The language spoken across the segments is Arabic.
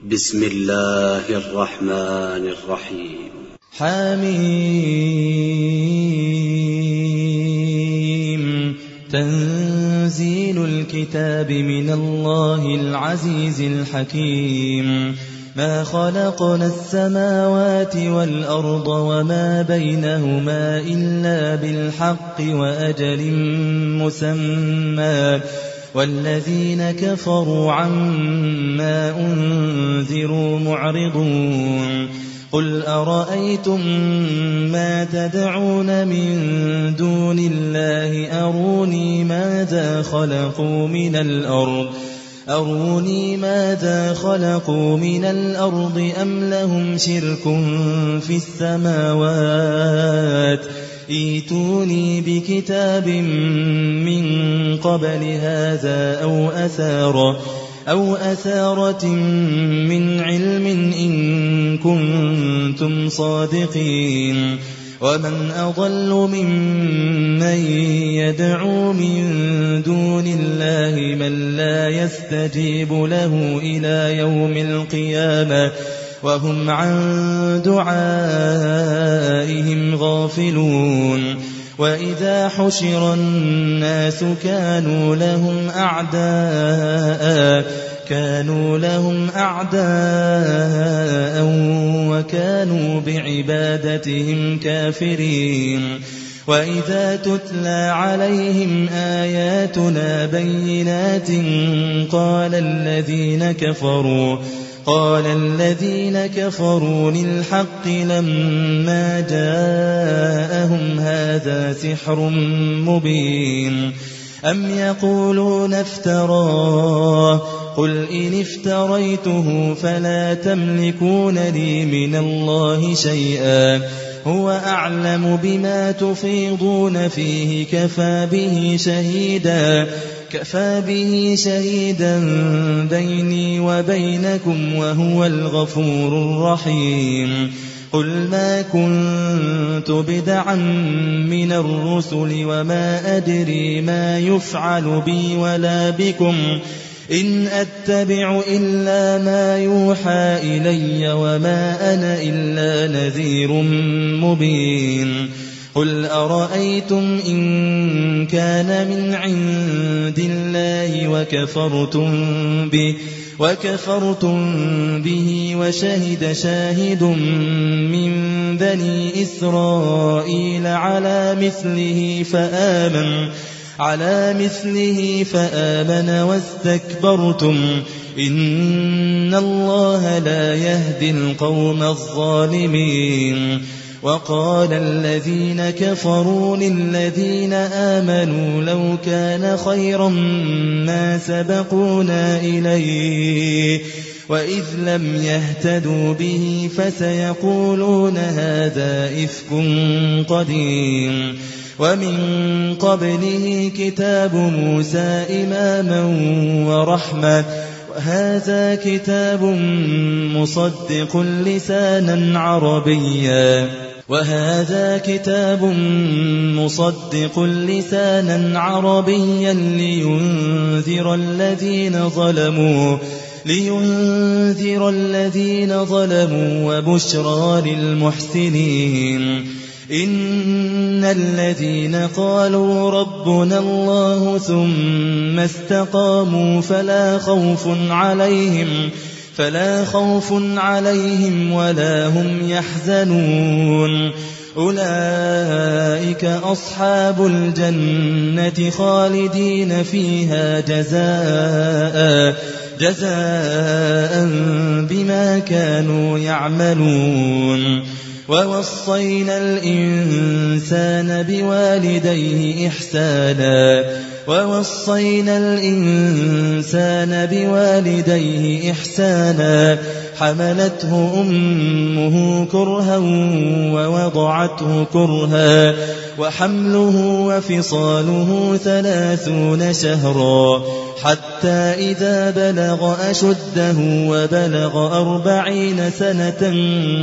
بسم الله الرحمن الرحيم. حميم. تنزيل الكتاب من الله العزيز الحكيم. ما خلقنا السماوات والأرض وما بينهما إلا بالحق وأجل مسمى، والذين كفروا عما أنذروا معرضون. قل أرأيتم ما تدعون من دون الله أروني ماذا خلقوا من الأرض أم لهم شرك في السماوات. ائتوني بكتاب من قبل هذا أو أثارة من علم إن كنتم صادقين. ومن أضل ممن يدعو من دون الله من لا يستجيب له إلى يوم القيامة وهم عن دعائهم غافلون. وإذا حشر الناس كانوا لهم أعداء وكانوا بعبادتهم كافرين. وإذا تتلى عليهم آياتنا بينات قال الذين كفروا للحق لما جاءهم هذا سحر مبين. أم يقولون افتراه قل إن افتريته فلا تملكون لي من الله شيئا هو أعلم بما تفيضون فيه كفى به شهيدا بيني وبينكم وهو الغفور الرحيم. قل ما كنت بدعا من الرسل وما أدري ما يفعل بي ولا بكم إن أتبع إلا ما يوحى إلي وما أنا إلا نذير مبين. قل أرأيتم إن كان من عند الله وكفرتم به وشهد شاهد من بني إسرائيل على مثله فآمن واستكبرتم إن الله لا يهدي القوم الظالمين. وقال الذين كفروا للذين آمنوا لو كان خيرا ما سبقونا إليه وإذ لم يهتدوا به فسيقولون هذا إفك قديم. ومن قبله كتاب موسى إماما ورحمة وهذا كتاب مصدق لسانا عربيا لينذر الذين ظلموا وبشرى للمحسنين. إن الذين قالوا ربنا الله ثم استقاموا فلا خوف عليهم ولا هم يحزنون. أولئك أصحاب الجنة خالدين فيها جزاء بما كانوا يعملون. ووصينا الإنسان بوالديه إحسانا حملته أمه كرها ووضعته كرها وحمله وفصاله 30 شهرا حتى إذا بلغ أشده وبلغ 40 سنة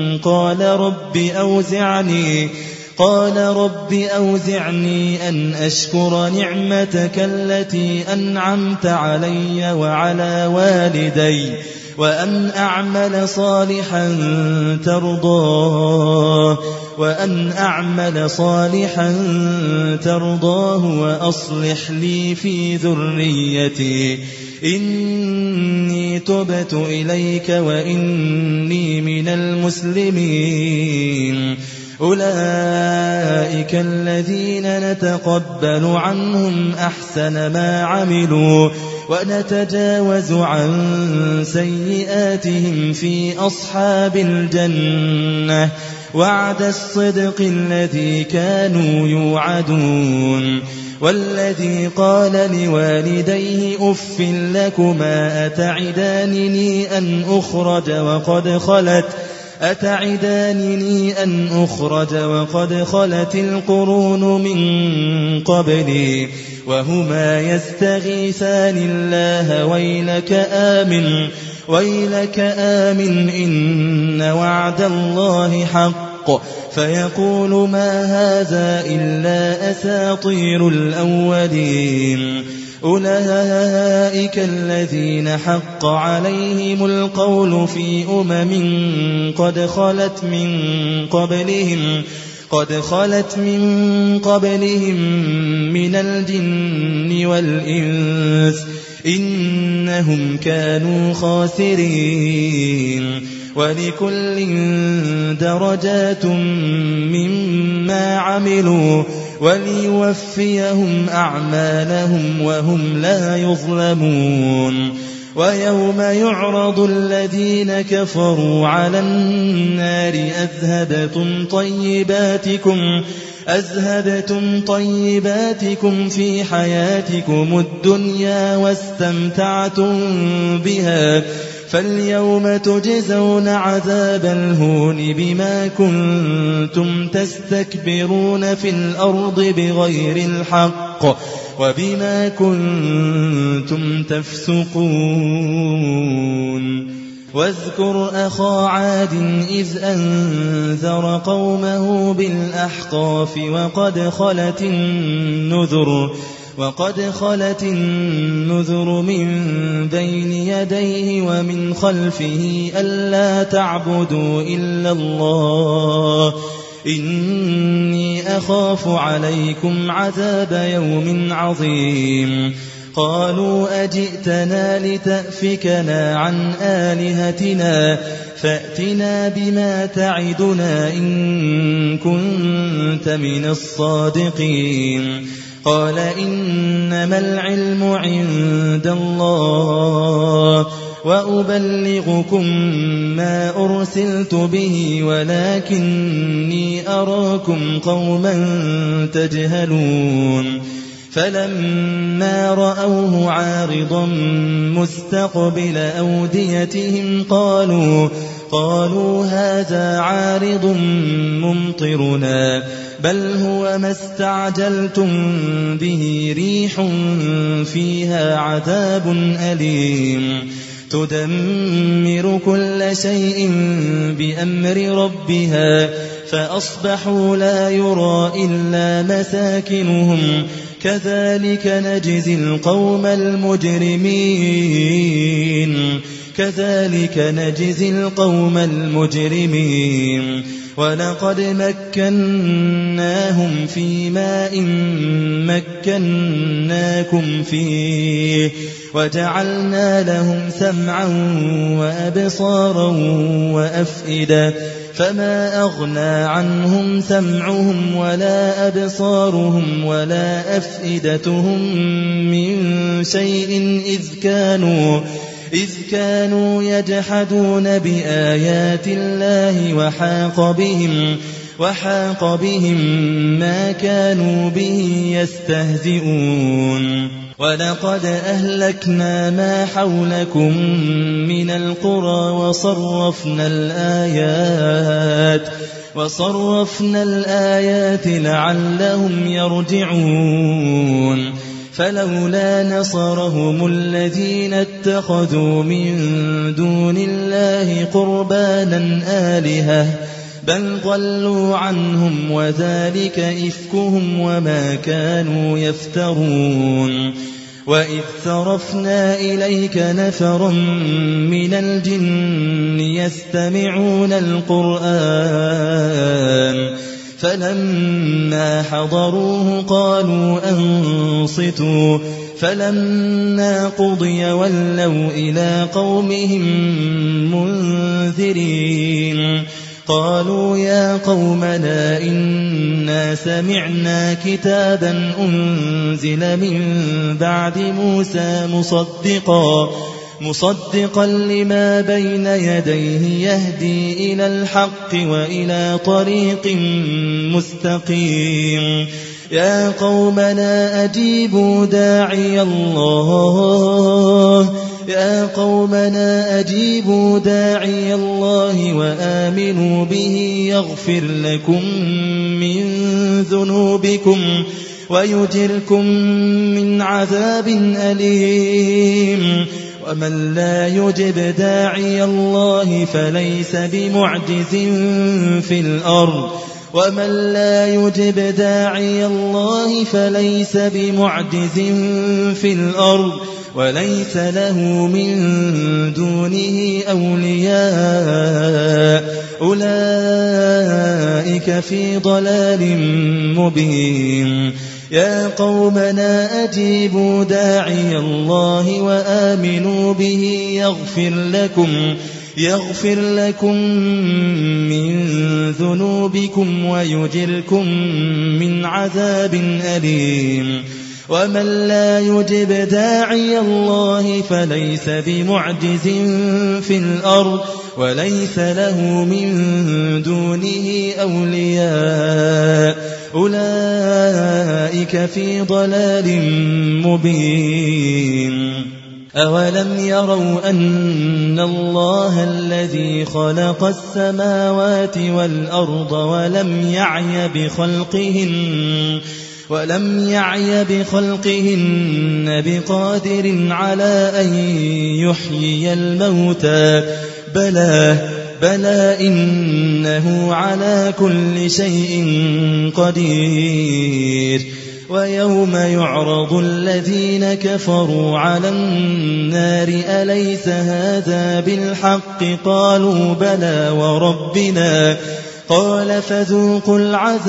قال رب أوزعني أن أشكر نعمتك التي أنعمت علي وعلى والدي وأن أعمل صالحا ترضاه وأصلح لي في ذريتي إني تبت إليك وإني من المسلمين أولئك الذين نتقبل عنهم أحسن ما عملوا ونتجاوز عن سيئاتهم في أصحاب الجنة وعد الصدق الذي كانوا يوعدون والذي قال لوالديه أف لكما أتعدانني أن أخرج وقد خلت القرون من قبلي وهما يستغيثان الله ويلك آمن إن وعد الله حق فيقول ما هذا إلا أساطير الأولين أولئك الذين حق عليهم القول في قد خلت من قبلهم من الجن والإنس إنهم كانوا خاسرين ولكل درجات مما عملوا وليوفيهم أعمالهم وهم لا يظلمون ويوم يعرض الذين كفروا على النار أذهبتم طيباتكم في حياتكم الدنيا واستمتعتم بها فاليوم تجزون عذاب الهون بما كنتم تستكبرون في الأرض بغير الحق وبما كنتم تفسقون واذكر أخا عاد إذ أنذر قومه بالأحقاف وقد خلت النذر من بين يديه ومن خلفه ألا تعبدوا إلا الله إني أخاف عليكم عذاب يوم عظيم قالوا أجئتنا لتأفكنا عن آلهتنا فأتنا بما تعدنا إن كنت من الصادقين قال إنما العلم عند الله وأبلغكم ما أرسلت به ولكني أراكم قوما تجهلون فلما رأوه عارضا مستقبل أوديتهم قالوا هذا عارض ممطرنا بل هو ما استعجلتم به ريح فيها عذاب أليم تدمر كل شيء بأمر ربها فأصبحوا لا يرى إلا مساكنهم كذلك نجزي القوم المجرمين ولقد مكناهم في ماء مكناكم فيه وجعلنا لهم سمعا وأبصارا وأفئدة فما أغنى عنهم سمعهم ولا أبصارهم ولا أفئدتهم من شيء إذ كانوا يجحدون بآيات الله وحاق بهم ما كانوا به يستهزئون ولقد أهلكنا ما حولكم من القرى وصرفنا الآيات لعلهم يرجعون فلولا نصرهم الذين اتخذوا من دون الله قربانا آلهة بل ضلوا عنهم وذلك إفكهم وما كانوا يفترون وإذ صرفنا إليك نفرا من الجن يستمعون القرآن فلما حضروه قالوا أنصتوا فلما قضي ولوا إلى قومهم منذرين قالوا يا قومنا إنا سمعنا كتابا أنزل من بعد موسى مصدقا لما بين يديه يهدي إلى الحق وإلى طريق مستقيم يا قومنا أجيبوا داعي الله وآمنوا به يغفر لكم من ذنوبكم ويجركم من عذاب أليم ومن لا يجب داعي الله فليس بمعجز في الأرض وليس له من دونه أولياء أولئك في ضلال مبين يا قومنا أجيبوا داعي الله وآمنوا به يغفر لكم من ذنوبكم ويجركم من عذاب أليم ومن لا يجب داعي الله فليس بمعجز في الأرض وليس له من دونه أولياء أولئك في ضلال مبين أولم يروا أن الله الذي خلق السماوات والأرض ولم يعي بخلقهن بقادر على أن يحيي الموتى بلى إنه على كل شيء قدير ويوم يعرض الذين كفروا على النار أليس هذا بالحق قالوا بلى وربنا قال فذوقوا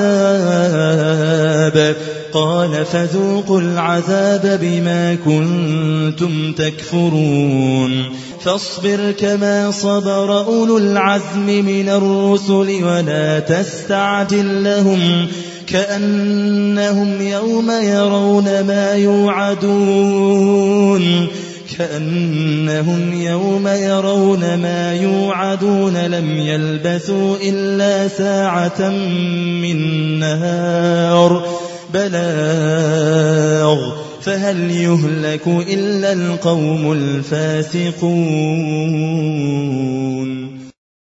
العذاب بما كنتم تكفرون فاصبر كما صبر أولو العزم من الرسل ولا تستعجل لهم كأنهم يوم يرون ما يوعدون لم يلبثوا إلا ساعة من نهار بلاغ فهل يهلك إلا القوم الفاسقون